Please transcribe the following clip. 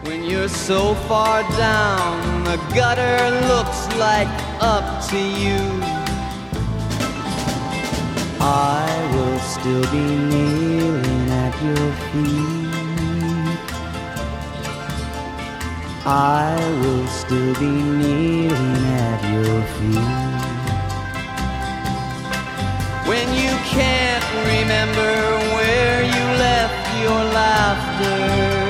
When you're so far down, the gutter looks like up to you. I will still be kneeling at your feet. I will still be kneeling at your feet. When you can't remember where you left your laughter,